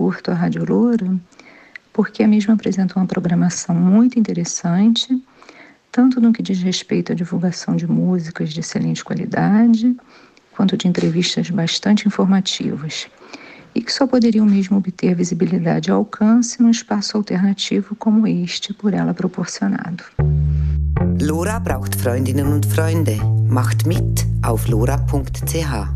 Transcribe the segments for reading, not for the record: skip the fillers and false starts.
curto a Rádio Loura porque a mesma apresenta uma programação muito interessante, tanto no que diz respeito à divulgação de músicas de excelente qualidade, quanto de entrevistas bastante informativas, e que só poderiam mesmo obter visibilidade e alcance num espaço alternativo como este por ela proporcionado. Lora braucht Freundinnen und Freunde. Macht mit auf lora.ch.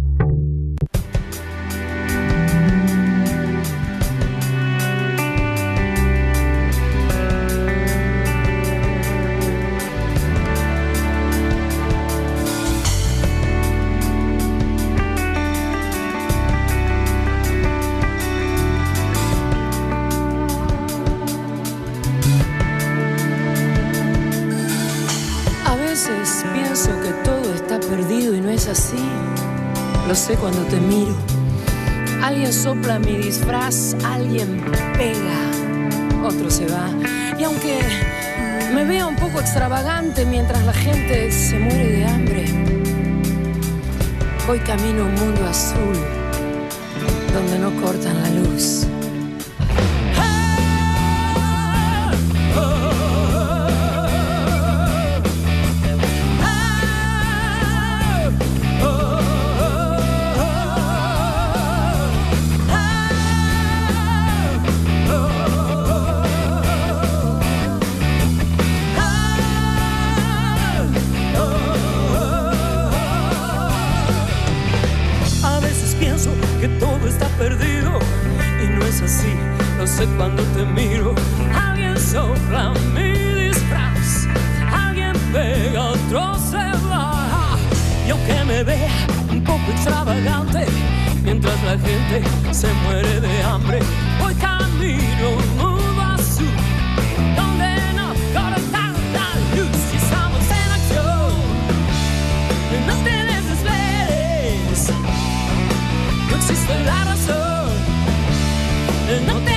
Así, lo sé cuando te miro. Alguien sopla mi disfraz, alguien pega, otro se va. Y aunque me vea un poco extravagante mientras la gente se muere de hambre, voy camino a un mundo azul donde no cortan la luz. Cuando te miro, alguien sopla mi disfraz, alguien pega, otro se va. Y aunque me vea un poco extravagante, mientras la gente se muere de hambre, voy camino a un mundo azul donde no cortan la luz. Y estamos en acción, no te desesperes, no existe la razón, no te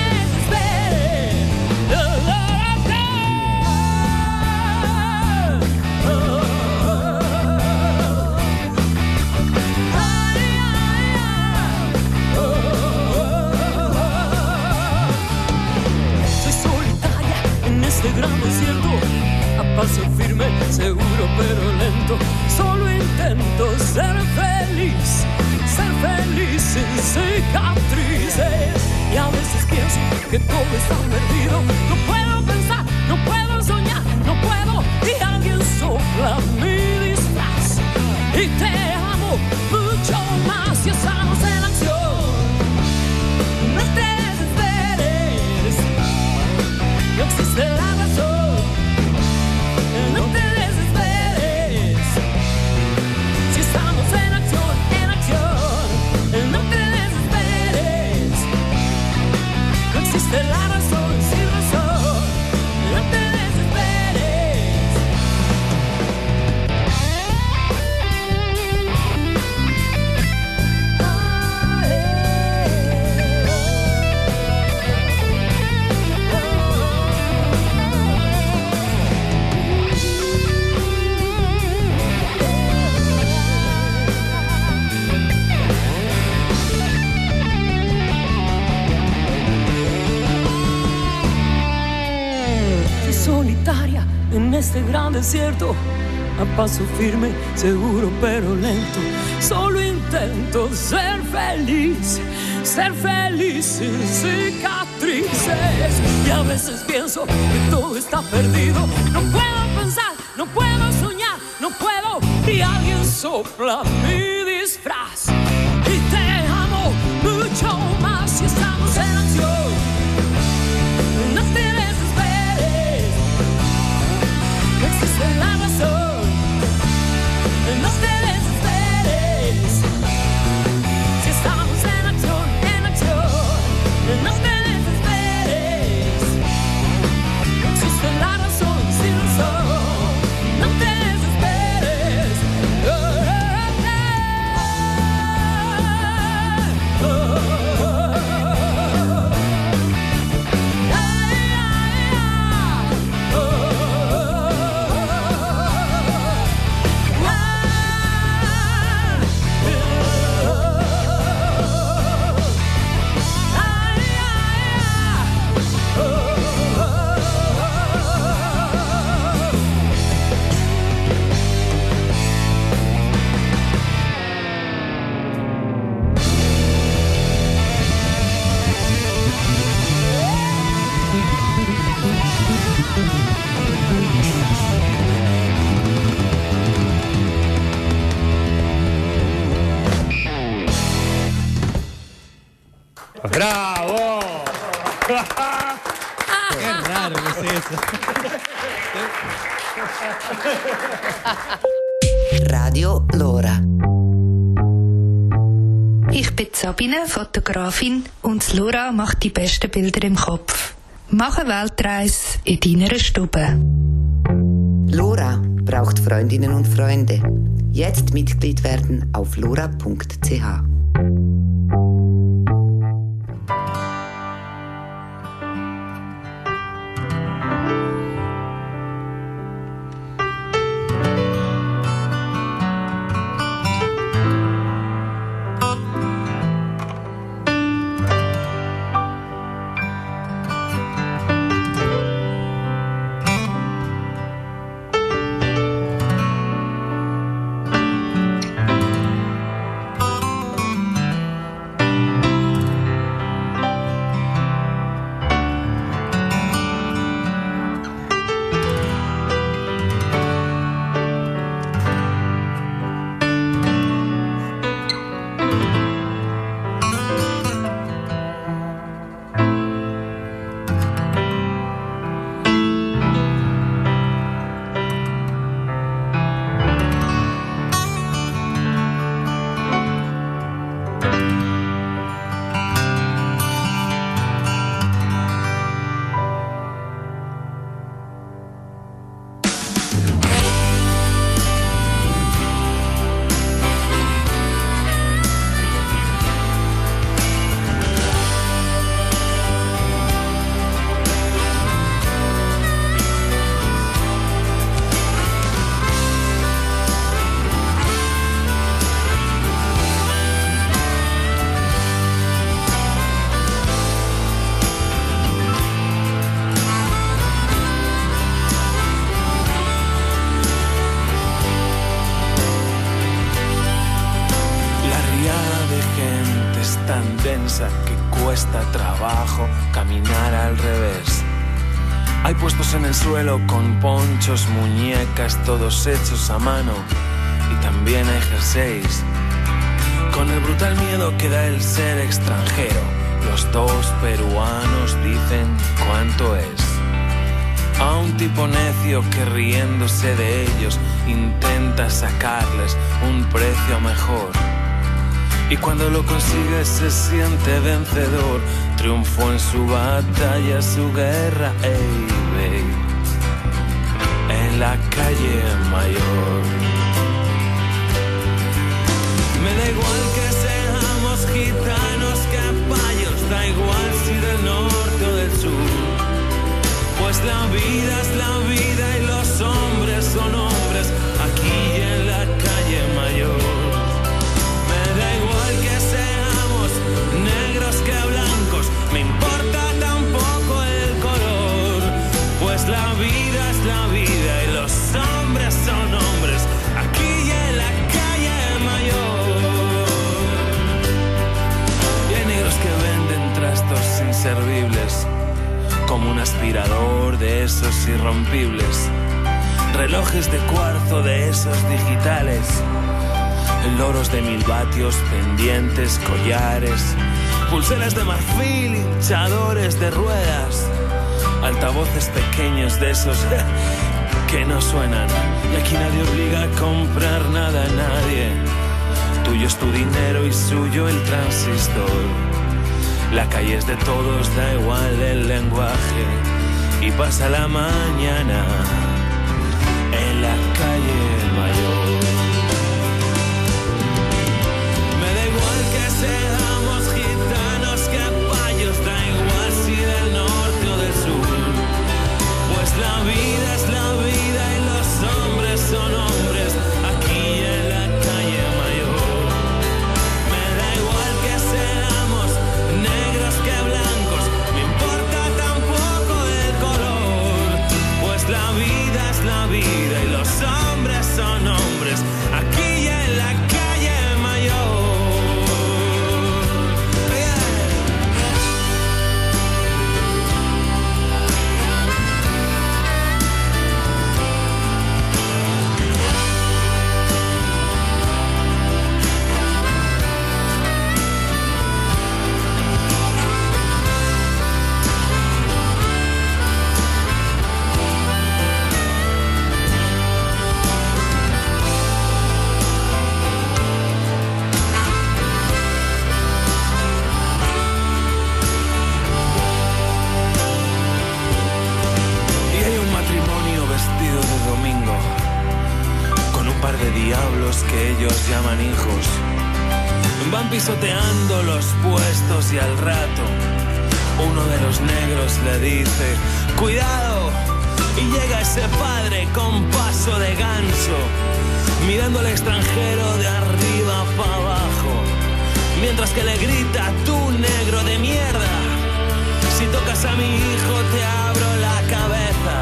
gran desierto, a paso firme, seguro pero lento. Solo intento ser feliz sin cicatrices. Y a veces pienso que todo está perdido. No puedo pensar, no puedo soñar, no puedo. Y alguien sopla mi disfraz. Y te amo mucho más. Y estamos en acción. No te desesperes. No existe la razón, no te desesperes. Si estamos en acción, no te desesperes. No existe la razón, sin razón, no te desesperes. Solitaria en este gran desierto, a paso firme, seguro pero lento. Solo intento ser feliz sin cicatrices. Y a veces pienso que todo está perdido. No puedo pensar, no puedo soñar, no puedo. Y alguien sopla mi disfraz. Y te amo mucho más. Y estamos en acción. No te desesperes. No existe la razón. No te desesperes. Si estamos en acción, no te desesperes. No existe la razón, sin razón. No te desesperes. ¡Bravo! Qué raro que es eso. Radio Lora. Ich bin Sabine, Fotografin, und das Lora macht die besten Bilder im Kopf. Mach eine Weltreise in deiner Stube. Lora braucht Freundinnen und Freunde. Jetzt Mitglied werden auf lora.ch. Que cuesta trabajo caminar al revés. Hay puestos en el suelo con ponchos, muñecas, todos hechos a mano, y también hay jerseys con el brutal miedo que da el ser extranjero. Los dos peruanos dicen cuánto es a un tipo necio que riéndose de ellos intenta sacarles un precio mejor. Y cuando lo consigue se siente vencedor. Triunfó en su batalla, su guerra, ey, babe, en la calle Mayor. Me da igual que seamos gitanos, capayos, da igual si del norte o del sur. Pues la vida es la vida y los hombres son hombres aquí en la calle Mayor. Negros que blancos, me importa tampoco el color, pues la vida es la vida y los hombres son hombres aquí en la calle Mayor. Y hay negros que venden trastos inservibles, como un aspirador de esos irrompibles, relojes de cuarzo de esos digitales, loros de 1000 vatios, pendientes, collares, pulseras de marfil, hinchadores de ruedas, altavoces pequeños de esos que no suenan. Y aquí nadie obliga a comprar nada a nadie. Tuyo es tu dinero y suyo el transistor. La calle es de todos, da igual el lenguaje. Y pasa la mañana en la calle Mayor. Que seamos gitanos, capayos, da igual si del norte o del sur. Pues la vida es la vida y los hombres son hombres aquí en la calle Mayor. Me da igual que seamos negros que blancos, me importa tampoco el color. Pues la vida es la vida y los hombres son hombres los que ellos llaman hijos. Van pisoteando los puestos y al rato uno de los negros le dice: ¡cuidado! Y llega ese padre con paso de ganso, mirando al extranjero de arriba para abajo, mientras que le grita: ¡tú negro de mierda! Si tocas a mi hijo te abro la cabeza.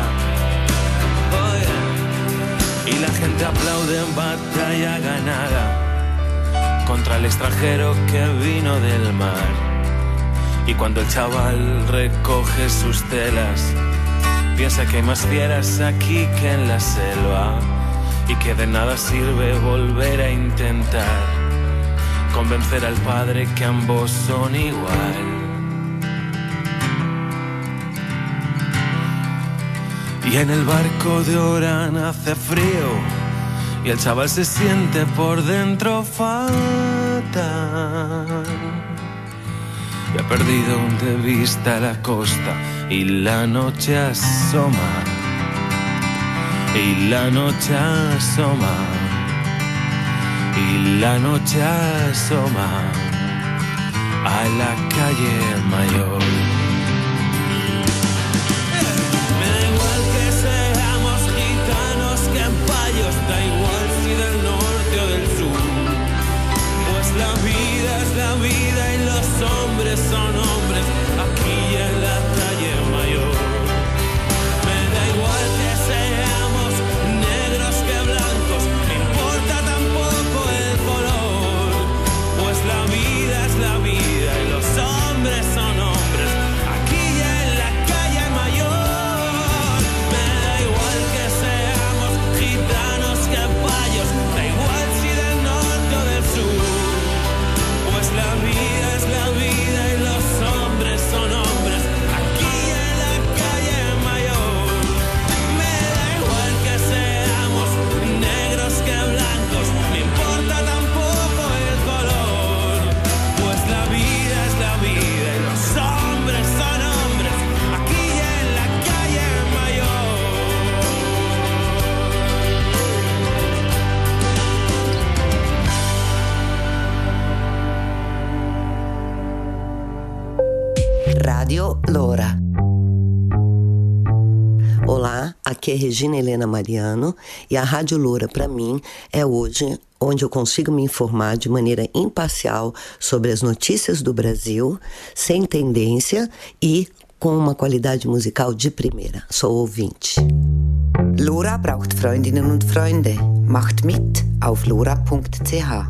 Oye. Y la gente aplaude en batalla ganada contra el extranjero que vino del mar. Y cuando el chaval recoge sus telas, piensa que hay más fieras aquí que en la selva, y que de nada sirve volver a intentar convencer al padre que ambos son igual. Y en el barco de Orán hace frío y el chaval se siente por dentro fatal. Y ha perdido de vista la costa y la noche asoma. Y la noche asoma. Y la noche asoma a la calle Mayor. Me da igual que seamos gitanos, que payos, da igual si del norte o del sur, pues la vida es la vida y los hombres son hombres aquí en la calle Mayor. Me da igual que seamos negros que blancos, me importa tampoco el color, pues la vida es la vida y los hombres son hombres aquí en la calle Mayor. Me da igual que seamos gitanos que payos, da igual si del norte o del sur, pues la vida es la vida y los hombres son hombres aquí en la calle Mayor. Me da igual que seamos negros que blancos, me importa tampoco el color, pues la vida es la vida y los hombres son hombres aquí en la calle Mayor. Rádio Loura. Olá, aqui é Regina Helena Mariano e a Rádio Loura, para mim, é hoje onde eu consigo me informar de maneira imparcial sobre as notícias do Brasil, sem tendência e com uma qualidade musical de primeira. Sou ouvinte. Lora braucht Freundinnen und Freunde. Macht mit auf lora.ch.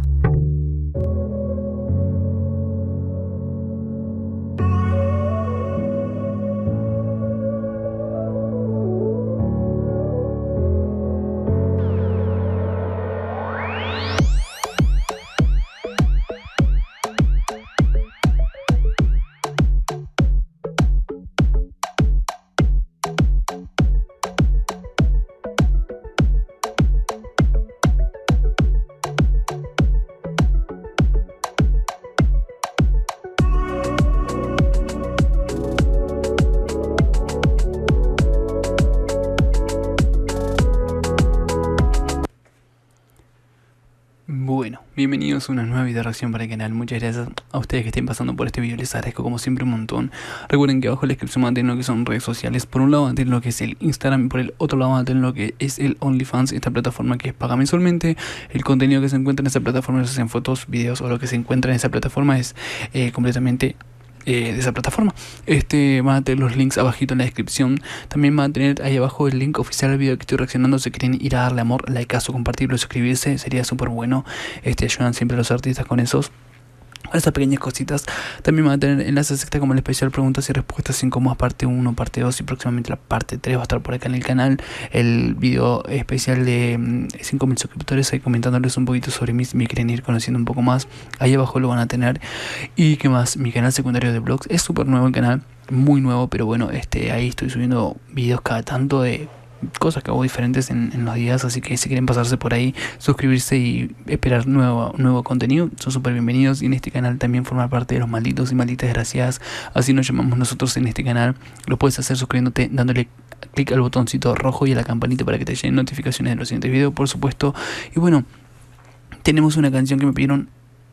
Bienvenidos a una nueva video reacción para el canal. Muchas gracias a ustedes que estén pasando por este video. Les agradezco como siempre un montón. Recuerden que abajo en la descripción van a tener lo que son redes sociales. Por un lado van a tener lo que es el Instagram y por el otro lado van a tener lo que es el OnlyFans, esta plataforma que es paga mensualmente. El contenido que se encuentra en esa plataforma, ya sean fotos, videos o lo que se encuentra en esa plataforma, es completamente de esa plataforma. Van a tener los links abajito en la descripción. También van a tener ahí abajo el link oficial del video que estoy reaccionando. Si quieren ir a darle amor, likeazo, compartirlo, suscribirse, sería súper bueno. Ayudan siempre a los artistas con esas pequeñas cositas. También van a tener enlaces extra como el especial preguntas y respuestas incómodas parte 1, parte 2 y próximamente la parte 3 va a estar por acá en el canal. El video especial de 5.000 suscriptores ahí comentándoles un poquito sobre mí si me quieren ir conociendo un poco más. Ahí abajo lo van a tener. Y qué más, mi canal secundario de vlogs es súper nuevo el canal, muy nuevo, pero bueno, ahí estoy subiendo videos cada tanto de cosas que hago diferentes en los días, así que si quieren pasarse por ahí, suscribirse y esperar nuevo contenido, son súper bienvenidos. Y en este canal también formar parte de los malditos y malditas desgraciadas, así nos llamamos nosotros en este canal. Lo puedes hacer suscribiéndote, dándole clic al botoncito rojo y a la campanita para que te lleguen notificaciones de los siguientes videos, por supuesto. Y bueno, Tenemos una canción que me pidieron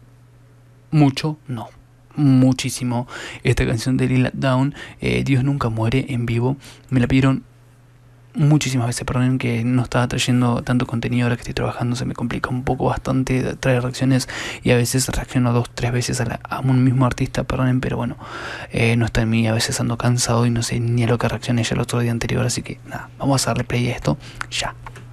muchísimo. Esta canción de Lila Downs, Dios nunca muere, en vivo. Me la pidieron muchísimas veces. Perdonen que no estaba trayendo tanto contenido ahora que estoy trabajando. Se me complica un poco bastante traer reacciones y a veces reacciono 2-3 veces a un mismo artista. Perdonen, pero bueno, no está en mí. A veces ando cansado y no sé ni a lo que reaccioné ya el otro día anterior. Así que nada, vamos a darle play a esto ya.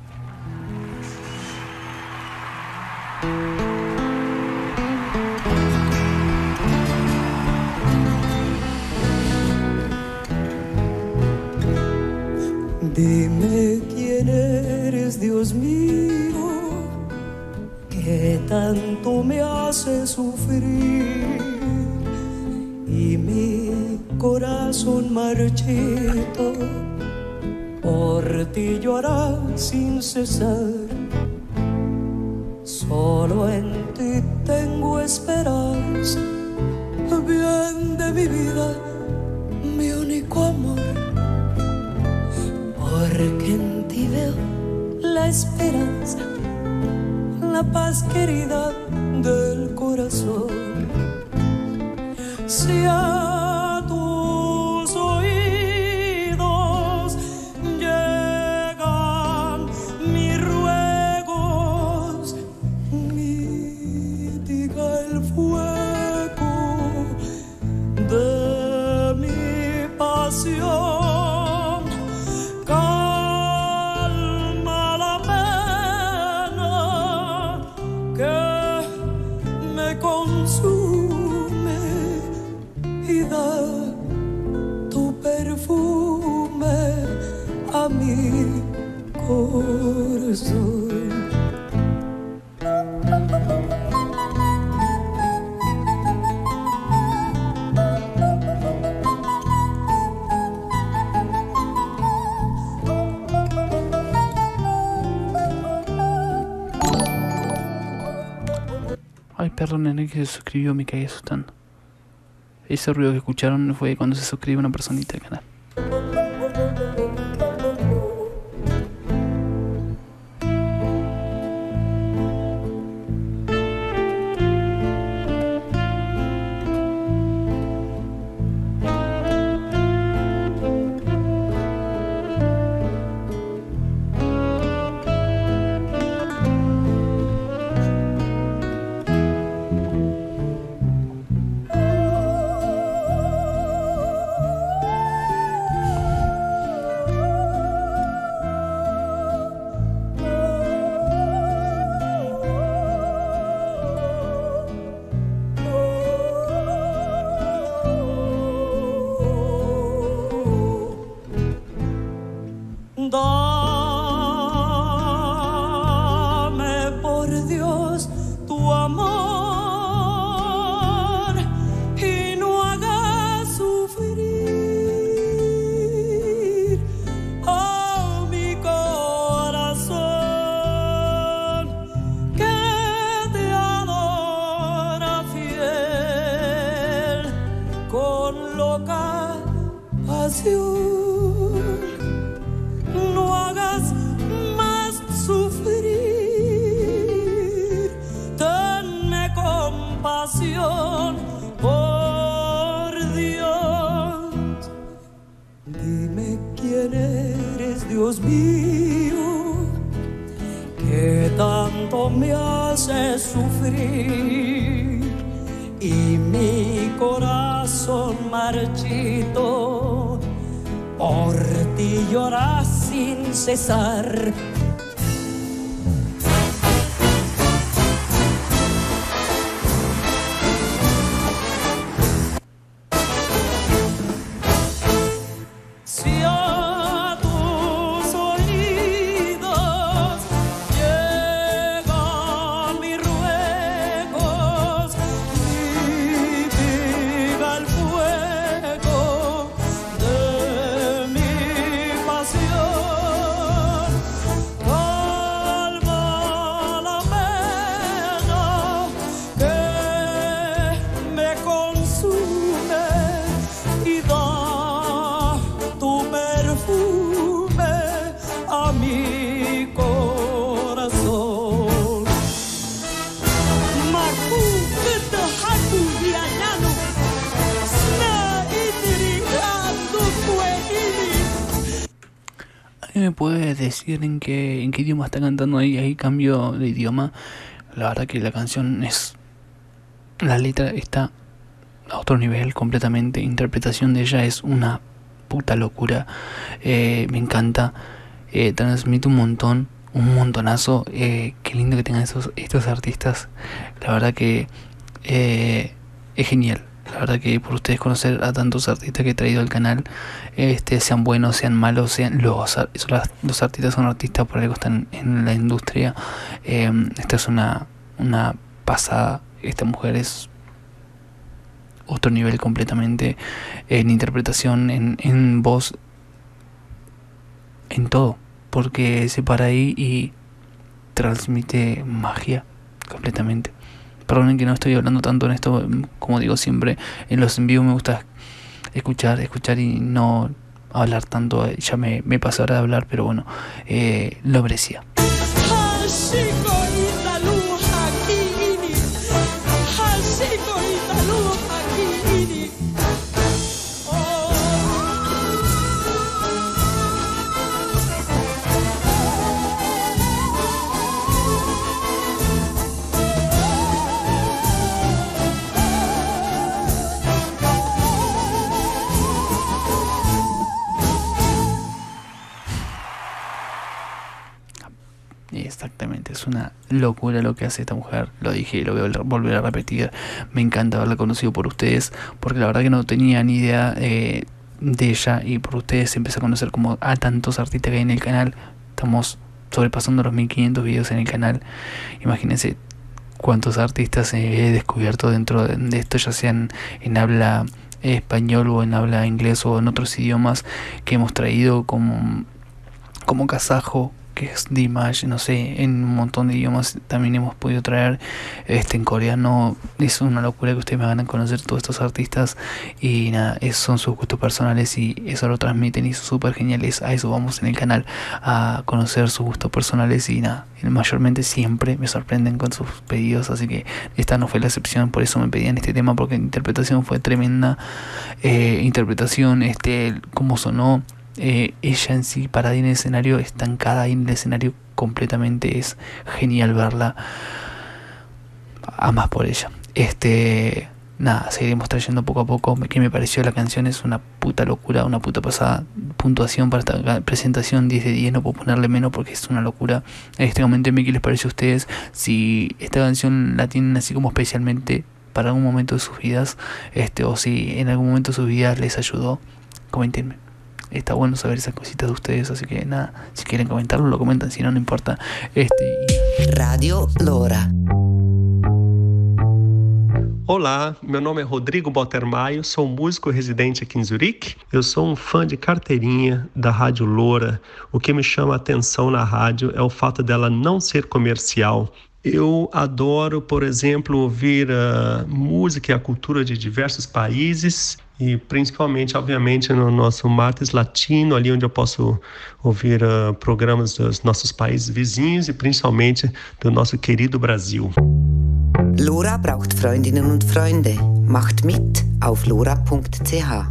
Dime quién eres, Dios mío, que tanto me hace sufrir y mi corazón marchito por ti llora sin cesar. Solo en ti tengo esperanza, bien de mi vida, mi único amor. Porque en ti veo la esperanza, la paz querida del corazón. Si a tus oídos llegan mis ruegos, mitiga el fuego de mi pasión. A mi corazón. Ay, perdonen, que se suscribió, me caí asustando. Ese ruido que escucharon fue cuando se suscribe una personita al canal. Dame por Dios tu amor y no hagas sufrir a mi corazón que te adora fiel con loca pasión. Por Dios, dime quién eres, Dios mío, que tanto me hace sufrir y mi corazón marchito por ti llora sin cesar. ¿Alguien me puede decir en qué idioma está cantando ahí? Ahí cambio de idioma. La verdad que la canción la letra está a otro nivel completamente. Interpretación de ella es una puta locura. Me encanta. Transmite un montonazo. Qué lindo que tengan estos artistas. La verdad que es genial. La verdad que por ustedes conocer a tantos artistas que he traído al canal, sean buenos, sean malos, sean los artistas son artistas, por algo están en la industria. Esta es una pasada. Esta mujer es otro nivel completamente, en interpretación, en voz, en todo, porque se para ahí y transmite magia completamente. Perdonen que no estoy hablando tanto en esto, como digo siempre, en los en vivo me gusta escuchar y no hablar tanto. Ya me pasé ahora de hablar, pero bueno, lo merecía. Exactamente, es una locura lo que hace esta mujer. Lo dije y lo voy a volver a repetir. Me encanta haberla conocido por ustedes, porque la verdad que no tenía ni idea de ella, y por ustedes empecé a conocer como a tantos artistas que hay en el canal. Estamos sobrepasando los 1500 videos en el canal. Imagínense cuántos artistas he descubierto dentro de esto, ya sean en habla español o en habla inglés o en otros idiomas que hemos traído, como kazajo, que es Dimash, no sé, en un montón de idiomas también hemos podido traer, en coreano. Es una locura que ustedes me van a conocer todos estos artistas, y nada, esos son sus gustos personales y eso lo transmiten y es súper geniales. A eso vamos en el canal, a conocer sus gustos personales, y nada, mayormente siempre me sorprenden con sus pedidos, así que esta no fue la excepción. Por eso me pedían este tema, porque la interpretación fue tremenda. Interpretación, cómo sonó. Ella en sí, parada en el escenario, estancada ahí en el escenario completamente, es genial verla. A más por ella. Nada, seguiremos trayendo poco a poco. ¿Qué me pareció la canción? Es una puta locura, una puta pasada. Puntuación para esta presentación 10 de 10, no puedo ponerle menos porque es una locura. Coméntenme qué les parece a ustedes, si esta canción la tienen así como especialmente para algún momento de sus vidas, o si en algún momento de sus vidas les ayudó. Coméntenme. Está bueno saber esas cositas de ustedes, así que nada, si quieren comentarlo, lo comentan, si no, no importa. Radio Loura. Olá, meu nome é Rodrigo Bottermaio, sou músico residente aqui em Zurique. Eu sou fã de carteirinha da Rádio Loura. O que me chama a atenção na rádio é o fato dela não ser comercial. Eu adoro, por exemplo, ouvir a música e a cultura de diversos países, e principalmente, obviamente, no nosso Martes Latino, ali onde eu posso ouvir programas dos nossos países vizinhos e principalmente do nosso querido Brasil. Lora braucht Freundinnen und Freunde. Macht mit auf lora.ch.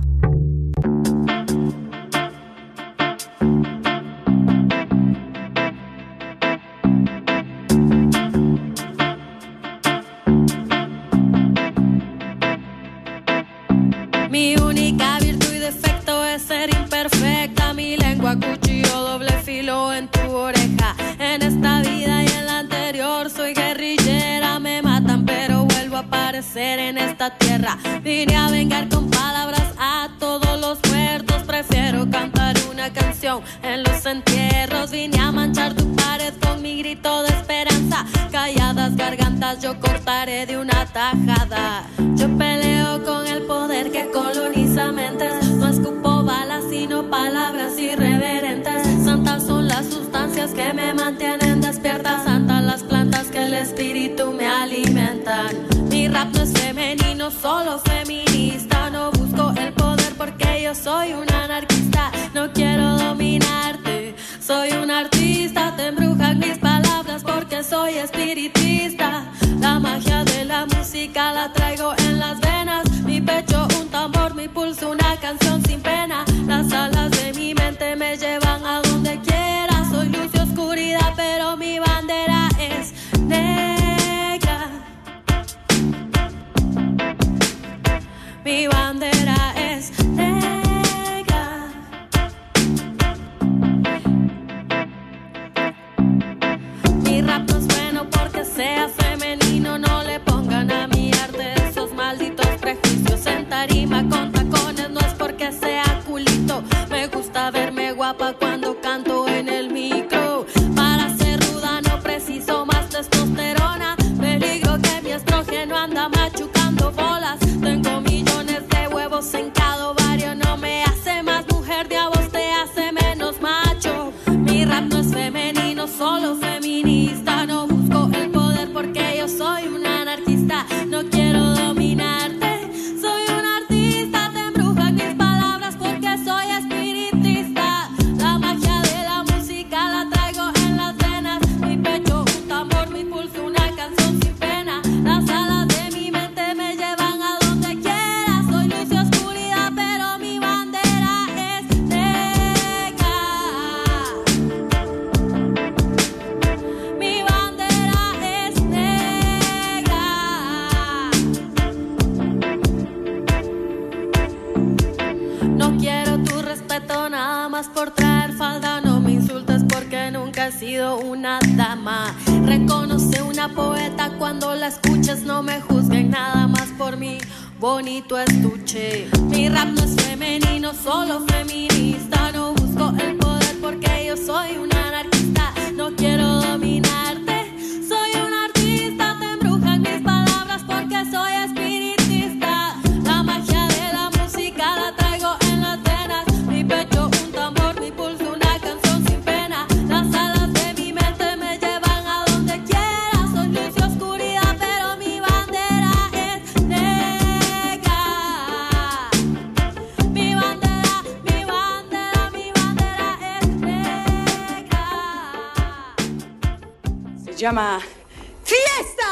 Mi única virtud y defecto es ser imperfecta. Mi lengua cuchillo doble filo en tu oreja. En esta vida y en la anterior soy guerrillera. Me matan pero vuelvo a aparecer en esta tierra. Vine a vengar con palabras a todos los muertos. Prefiero cantar una canción en los entierros. Vine a manchar tu pared con mi grito de esperanza. Calladas gargantas yo cortaré de una tajada. Yo peleo con el poder que coloniza mentes. No escupo balas sino palabras irreverentes. Santas son las sustancias que me mantienen despierta. Santas las plantas que el espíritu me alimentan. Mi rap no es femenino, solo feminista. No busco el poder porque yo soy una anarquista. No quiero dominarte, soy un artista. Te embrujan mis palabras porque soy espiritista. La magia de la música la traigo en las venas. Mi pecho un tambor, mi pulso una canción sin pena. Las alas de mi mente me llevan a donde quiero. siento. Me gusta verme guapa cuando canto en el micro. Para ser ruda no preciso más testosterona. Peligro que mi estrógeno anda machucando bolas. Tengo millones de huevos en cada ovario. No me hace más mujer, de a vos te hace menos macho. Mi rap no es femenino, solo feminista. No busco el poder porque yo soy una anarquista. No quiero dominarte, soy un artista. Te embrujan mis palabras porque soy espiritista. La magia de la música la traigo en las venas. Mi pecho un tambor, mi pulso una canción sin pena. Las alas de mi mente me llevan a donde quiera. Soy luz y oscuridad, pero mi bandera es negra. Mi bandera es negra. No quiero tu respeto nada más por traer falda. No me insultes porque nunca he sido una dama. Reconoce una poeta cuando la escuches. No me juzguen nada más por mi bonito estuche. Mi rap no es femenino, solo feminista. No busco el poder porque yo soy una anarquista. No quiero dominarte, soy un artista. Te embrujan mis palabras porque soy espiritista. La magia de la música la traigo en las venas. Mi pecho un tambor, mi pulso una canción sin pena. Las alas de mi mente me llevan a donde quiera. Soy luz y oscuridad, pero mi bandera es negra. Mi bandera, mi bandera, mi bandera es negra. Se llama Fiesta.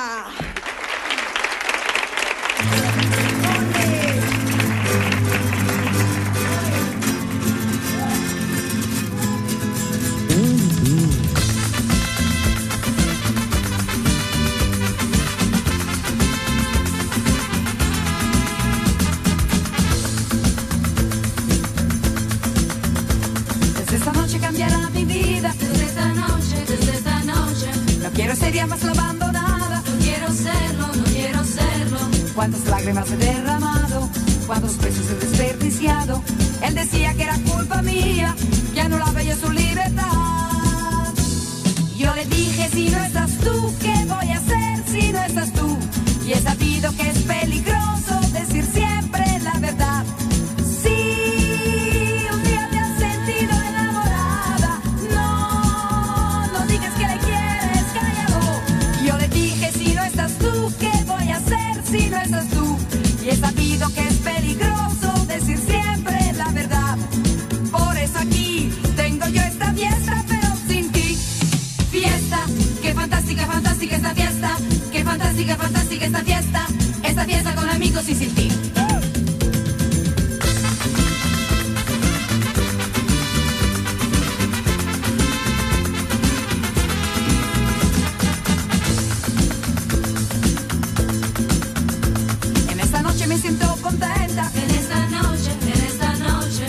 Desde esta noche cambiará mi vida. Desde esta noche, desde esta noche. No quiero ser ya más la abandonada. No quiero serlo, no quiero serlo. Cuántas lágrimas he derramado, cuántos besos he desperdiciado. Él decía que era culpa mía, que anulaba yo su libertad. Yo le dije, si no estás tú, ¿qué voy a hacer si no estás tú? Y he sabido que es peligroso decir siempre la verdad. Si un día te has sentido enamorada, no digas que le quieres, cállalo. Yo le dije, si no estás tú, ¿qué voy a hacer si no estás tú? Y he sabido que es peligroso decir siempre la verdad. Por eso aquí tengo yo esta fiesta, pero sin ti. Fiesta, qué fantástica, fantástica esta fiesta. Qué fantástica, fantástica esta fiesta. Esta fiesta con amigos y sin ti.